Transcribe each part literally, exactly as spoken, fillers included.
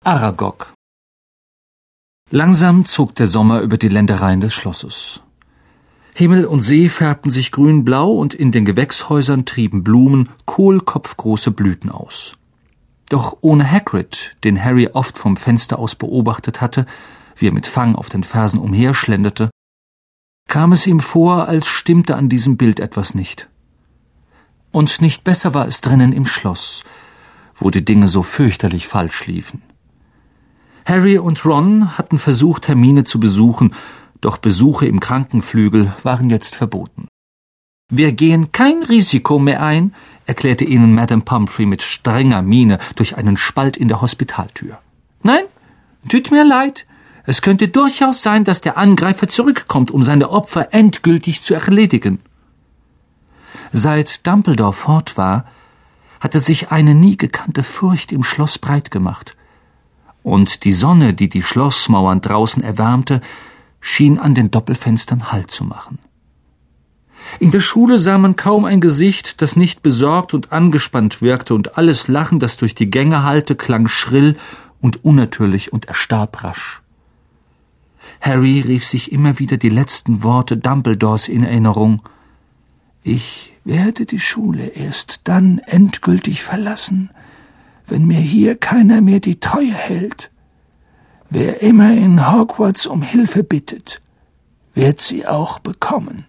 Aragog. Langsam zog der Sommer über die Ländereien des Schlosses. Himmel und See färbten sich grün-blau und in den Gewächshäusern trieben Blumen kohlkopfgroße Blüten aus. Doch ohne Hagrid, den Harry oft vom Fenster aus beobachtet hatte, wie er mit Fang auf den Fersen umherschlenderte, kam es ihm vor, als stimmte an diesem Bild etwas nicht. Und nicht besser war es drinnen im Schloss, wo die Dinge so fürchterlich falsch liefen. Harry und Ron hatten versucht, Hermine zu besuchen, doch Besuche im Krankenflügel waren jetzt verboten. »Wir gehen kein Risiko mehr ein«, erklärte ihnen Madame Pomfrey mit strenger Miene durch einen Spalt in der Hospitaltür. »Nein, tut mir leid. Es könnte durchaus sein, dass der Angreifer zurückkommt, um seine Opfer endgültig zu erledigen.« Seit Dumbledore fort war, hatte sich eine nie gekannte Furcht im Schloss breit gemacht. Und die Sonne, die die Schlossmauern draußen erwärmte, schien an den Doppelfenstern Halt zu machen. In der Schule sah man kaum ein Gesicht, das nicht besorgt und angespannt wirkte, und alles Lachen, das durch die Gänge hallte, klang schrill und unnatürlich und erstarb rasch. Harry rief sich immer wieder die letzten Worte Dumbledores in Erinnerung. »Ich werde die Schule erst dann endgültig verlassen, wenn mir hier keiner mehr die Treue hält. Wer immer in Hogwarts um Hilfe bittet, wird sie auch bekommen.«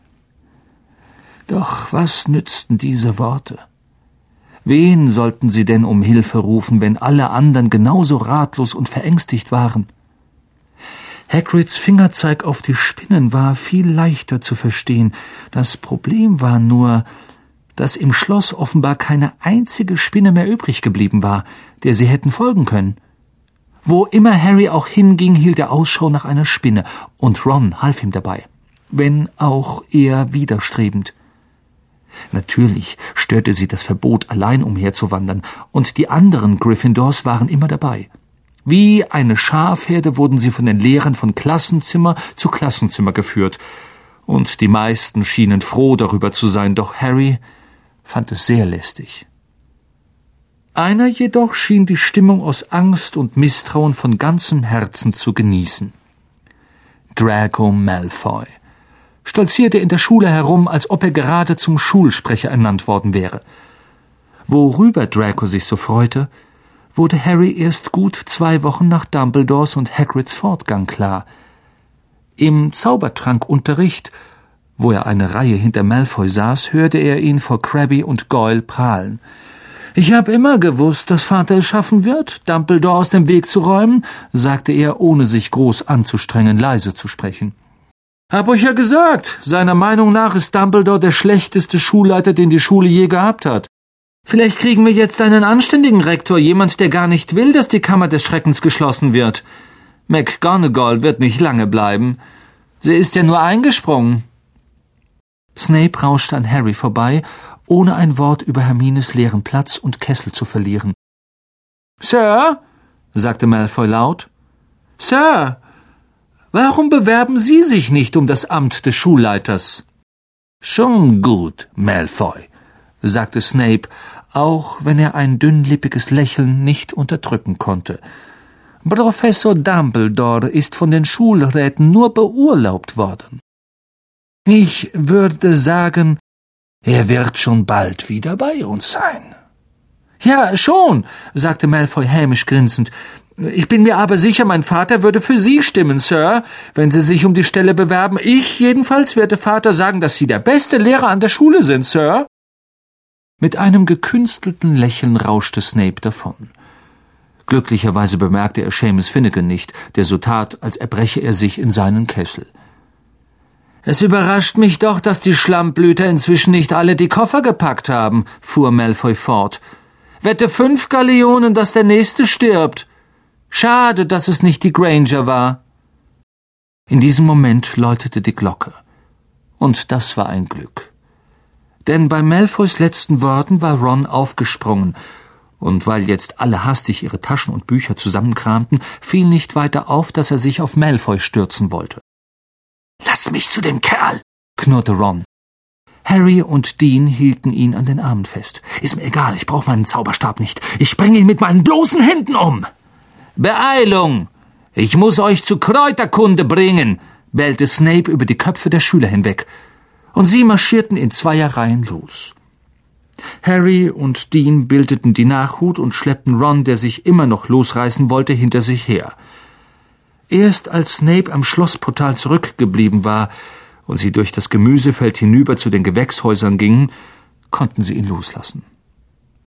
Doch was nützten diese Worte? Wen sollten sie denn um Hilfe rufen, wenn alle anderen genauso ratlos und verängstigt waren? Hagrids Fingerzeig auf die Spinnen war viel leichter zu verstehen. Das Problem war nur, dass im Schloss offenbar keine einzige Spinne mehr übrig geblieben war, der sie hätten folgen können. Wo immer Harry auch hinging, hielt er Ausschau nach einer Spinne, und Ron half ihm dabei, wenn auch eher widerstrebend. Natürlich störte sie das Verbot, allein umherzuwandern, und die anderen Gryffindors waren immer dabei. Wie eine Schafherde wurden sie von den Lehrern von Klassenzimmer zu Klassenzimmer geführt, und die meisten schienen froh darüber zu sein, doch Harry fand es sehr lästig. Einer jedoch schien die Stimmung aus Angst und Misstrauen von ganzem Herzen zu genießen. Draco Malfoy stolzierte in der Schule herum, als ob er gerade zum Schulsprecher ernannt worden wäre. Worüber Draco sich so freute, wurde Harry erst gut zwei Wochen nach Dumbledores und Hagrids Fortgang klar. Im Zaubertrankunterricht, wo er eine Reihe hinter Malfoy saß, hörte er ihn vor Crabbe und Goyle prahlen. »Ich habe immer gewusst, dass Vater es schaffen wird, Dumbledore aus dem Weg zu räumen«, sagte er, ohne sich groß anzustrengen, leise zu sprechen. »Hab euch ja gesagt, seiner Meinung nach ist Dumbledore der schlechteste Schulleiter, den die Schule je gehabt hat. Vielleicht kriegen wir jetzt einen anständigen Rektor, jemand, der gar nicht will, dass die Kammer des Schreckens geschlossen wird. McGonagall wird nicht lange bleiben. Sie ist ja nur eingesprungen.« Snape rauschte an Harry vorbei, ohne ein Wort über Hermines leeren Platz und Kessel zu verlieren. »Sir«, sagte Malfoy laut, »Sir, warum bewerben Sie sich nicht um das Amt des Schulleiters?« »Schon gut, Malfoy«, sagte Snape, auch wenn er ein dünnlippiges Lächeln nicht unterdrücken konnte. »Professor Dumbledore ist von den Schulräten nur beurlaubt worden. Ich würde sagen, er wird schon bald wieder bei uns sein.« »Ja, schon«, sagte Malfoy hämisch grinsend. »Ich bin mir aber sicher, mein Vater würde für Sie stimmen, Sir, wenn Sie sich um die Stelle bewerben. Ich jedenfalls werde Vater sagen, dass Sie der beste Lehrer an der Schule sind, Sir.« Mit einem gekünstelten Lächeln rauschte Snape davon. Glücklicherweise bemerkte er Seamus Finnegan nicht, der so tat, als erbreche er sich in seinen Kessel. »Es überrascht mich doch, dass die Schlammbblüter inzwischen nicht alle die Koffer gepackt haben«, fuhr Malfoy fort. »Wette fünf Galeonen, dass der Nächste stirbt. Schade, dass es nicht die Granger war.« In diesem Moment läutete die Glocke. Und das war ein Glück. Denn bei Malfoys letzten Worten war Ron aufgesprungen, und weil jetzt alle hastig ihre Taschen und Bücher zusammenkramten, fiel nicht weiter auf, dass er sich auf Malfoy stürzen wollte. »Lass mich zu dem Kerl«, knurrte Ron. Harry und Dean hielten ihn an den Armen fest. »Ist mir egal, ich brauche meinen Zauberstab nicht. Ich bringe ihn mit meinen bloßen Händen um.« Beeilung! Ich muss euch zu Kräuterkunde bringen!« bellte Snape über die Köpfe der Schüler hinweg, und sie marschierten in Zweierreihen los. Harry und Dean bildeten die Nachhut und schleppten Ron, der sich immer noch losreißen wollte, hinter sich her. Erst als Snape am Schlossportal zurückgeblieben war und sie durch das Gemüsefeld hinüber zu den Gewächshäusern gingen, konnten sie ihn loslassen.